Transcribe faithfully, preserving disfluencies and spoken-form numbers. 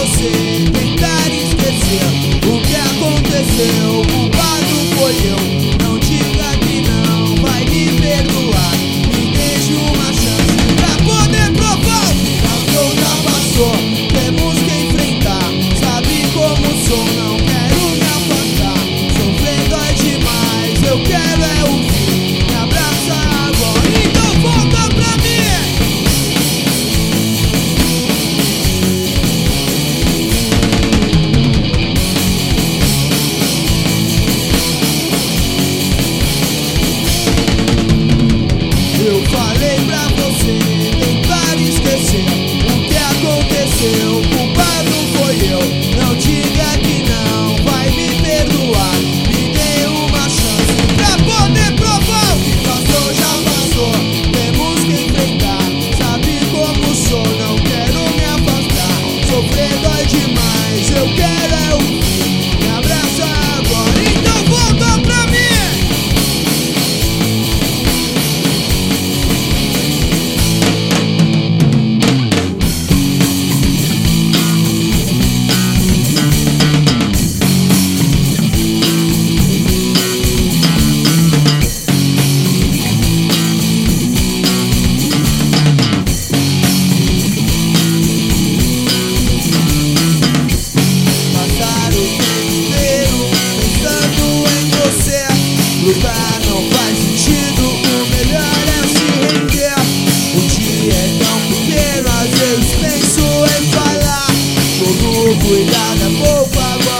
você tentar esquecer o que aconteceu. O culpado foi eu. Não diga que não vai me perdoar. Me deixe uma chance pra poder provar. Passou, já passou, temos que enfrentar. Sabe como sou, não quero me afastar. Sofrer dói demais, eu quero é o fim. Me abraça agora, então volta pra mim. Eu falei pra você tentar esquecer o que aconteceu. O culpado foi eu. Não diga que não vai me perdoar. Me dê uma chance pra poder provar. O que passou já passou, temos que enfrentar. Sabe como sou, não quero me afastar. Sofrer dói demais, eu quero é o fim. Me abraça agora, então volta pra mim. Lutar não faz sentido, o melhor é se render. O dia é tão pequeno, às vezes penso em falar. Todo cuidado é pouco agora.